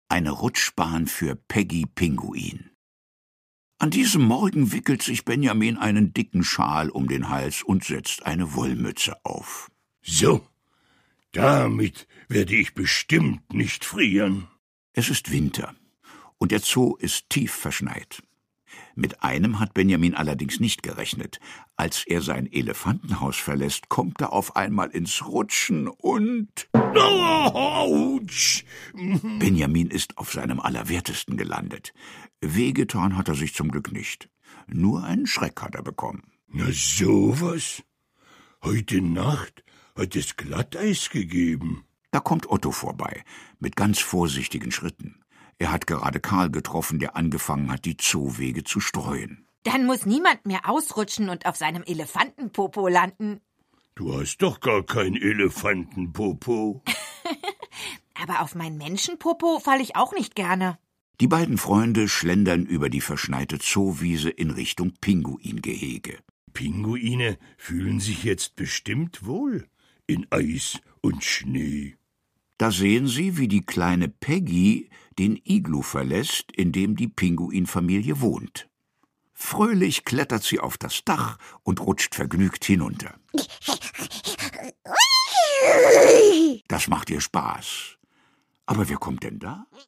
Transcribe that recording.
Eine Rutschbahn für Peggy Pinguin. An diesem Morgen wickelt sich Benjamin einen dicken Schal um den Hals und setzt eine Wollmütze auf. So, damit werde ich bestimmt nicht frieren. Es ist Winter und der Zoo ist tief verschneit. Mit einem hat Benjamin allerdings nicht gerechnet. Als er sein Elefantenhaus verlässt, kommt er auf einmal ins Rutschen und... Autsch! Benjamin ist auf seinem Allerwertesten gelandet. Wehgetan hat er sich zum Glück nicht. Nur einen Schreck hat er bekommen. Na sowas? Heute Nacht hat es Glatteis gegeben. Da kommt Otto vorbei, mit ganz vorsichtigen Schritten. Er hat gerade Karl getroffen, der angefangen hat, die Zoowege zu streuen. Dann muss niemand mehr ausrutschen und auf seinem Elefantenpopo landen. Du hast doch gar kein Elefantenpopo. Aber auf mein Menschenpopo falle ich auch nicht gerne. Die beiden Freunde schlendern über die verschneite Zoowiese in Richtung Pinguingehege. Pinguine fühlen sich jetzt bestimmt wohl in Eis und Schnee. Da sehen sie, wie die kleine Peggy den Iglu verlässt, in dem die Pinguinfamilie wohnt. Fröhlich klettert sie auf das Dach und rutscht vergnügt hinunter. Das macht ihr Spaß. Aber wer kommt denn da?